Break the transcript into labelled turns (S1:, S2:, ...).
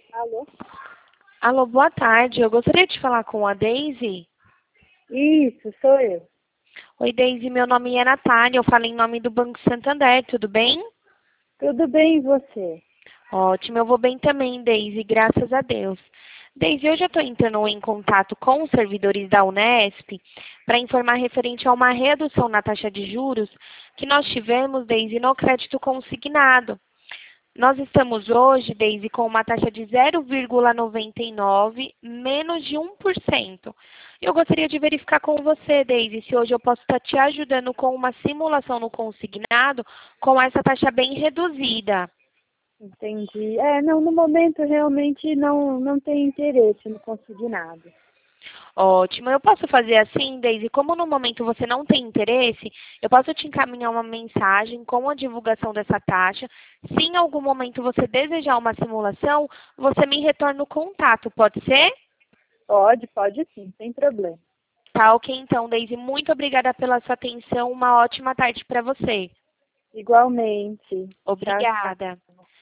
S1: Alô?
S2: Alô, boa tarde. Eu gostaria de falar com a Deise.
S1: Isso, sou eu.
S2: Oi, Deise, meu nome é Natália. Eu falo em nome do Banco Santander, tudo bem?
S1: Tudo bem e você?
S2: Ótimo, eu vou bem também, Deise, graças a Deus. Deise, hoje eu estou entrando em contato com os servidores da Unesp para informar referente a uma redução na taxa de juros que nós tivemos, Deise, no crédito consignado. Nós estamos hoje, Deise, com uma taxa de 0,99, menos de 1%. Eu gostaria de verificar com você, Deise, se hoje eu posso estar te ajudando com uma simulação no consignado com essa taxa bem reduzida.
S1: Entendi. Não, no momento realmente não tem interesse no consignado.
S2: Ótimo. Eu posso fazer assim, Deise, como no momento você não tem interesse, eu posso te encaminhar uma mensagem com a divulgação dessa taxa. Se em algum momento você desejar uma simulação, você me retorna o contato, pode ser?
S1: Pode sim, sem problema.
S2: Tá, ok então, Deise. Muito obrigada pela sua atenção. Uma ótima tarde para você.
S1: Igualmente. Tchau, tchau.
S2: Obrigada.